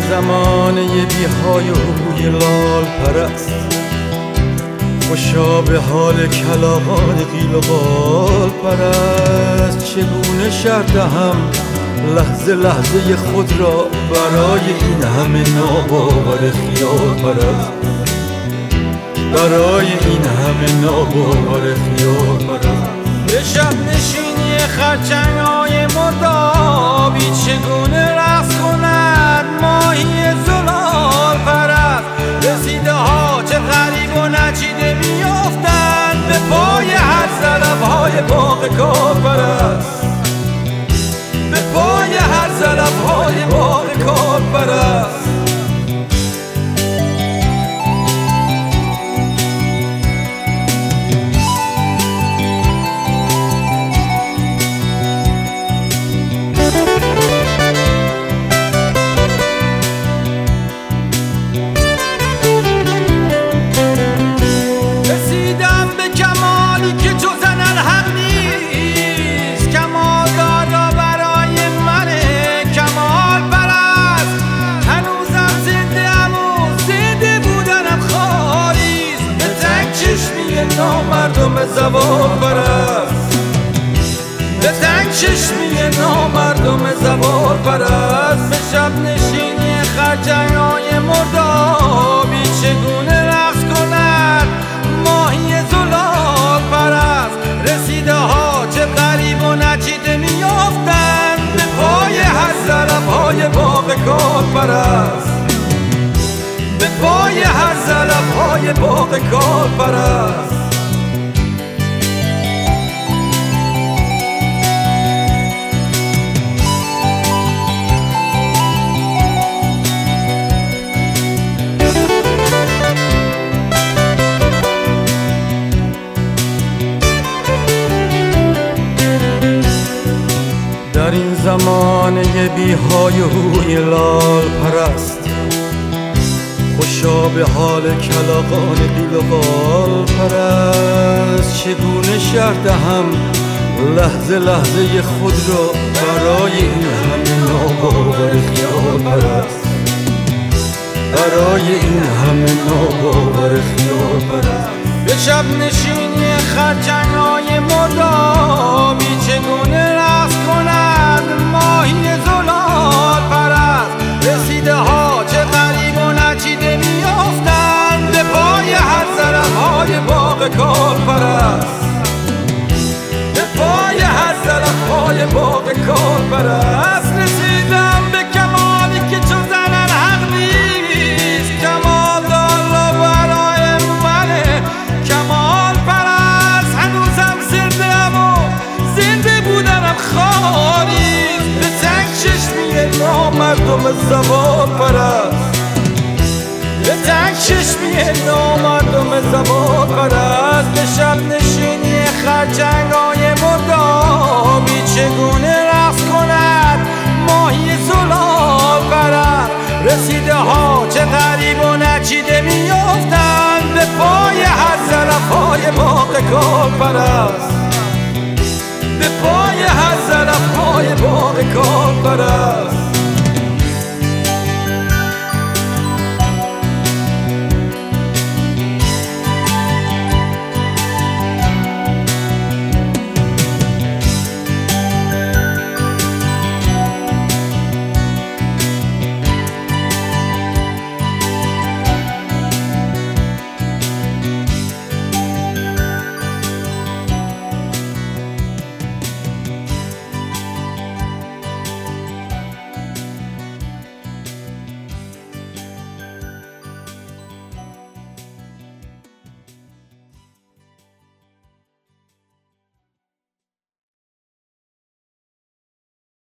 زمانه بی‌های و روی لال پرست، خوشا به حال کلاغان قیل و قال پرست. چگونه شرح دهم لحظه لحظه خود را برای این همه ناباور خیال پرست، برای این همه ناباور خیال پرست. به شب نشینی خرچنگ‌های مردابی چگونه رقص کند ماهی زلال پرست. رسیده ها چه غریب و نچیده میافتند به پای هر زلف‌های باغ کال پرست، به پای هر زلف‌های باغ کال پرست. نامردم زوال پرست، به تنگ چشمی نامردم زوال پرست. به شب نشینی خرچنگ‌های مردابی چگونه رقص کند ماهی زلال پرست. رسیده ها چه غریب و نچیده میافتند به پای هر زلف‌های باغ کال پرست، به پای هر زلف‌های باغ کال پرست. در این زمانه بی‌های و روی لال پرست، خوشا به حال کلاغان قیل و قال پرست. چگونه شرح دهم لحظه لحظه خود را برای این همه ناباور خیال پرست، برای این همه ناباور خیال پرست. به شب نشینی خرچنگ‌های مردابی چگونه رقص کند ماهی زلال پرست. رسیده ها چه غریب و نچیده میافتند به پای هر زلف‌های باغ کال پرست، به پای هر زلف‌های باغ کال پرست. رسیدم به کمالی که چو زنن حق نیست، کمال دالا برای منه کمال پرست. هنوزم زنده‌ام و زنده بودنم خواریست، به تنگ چشمی نامردم زوال پرست، به تنگ چشمی نامردم زوال پرست. به شب نشینی خرچنگ‌های مردابی چگونه رقص کند ماهی زلال پرست. رسیده ها چه غریب و نچیده میافتند به پای هر زلف‌های باغ کال پرست.